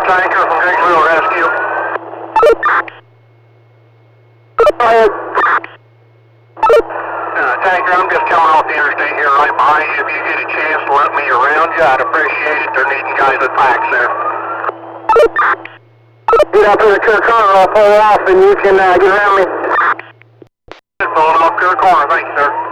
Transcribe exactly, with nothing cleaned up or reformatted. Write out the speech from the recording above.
Tanker from Griggsville Rescue. Go ahead. Uh, Tanker, I'm just coming off the interstate here right behind you. If you get a chance to let me around you, I'd appreciate it. They're needing guys with packs there. Get out to the Kirk Corner, I'll pull off and you can uh, get around me. Pulling off Kirk Corner, thanks, sir.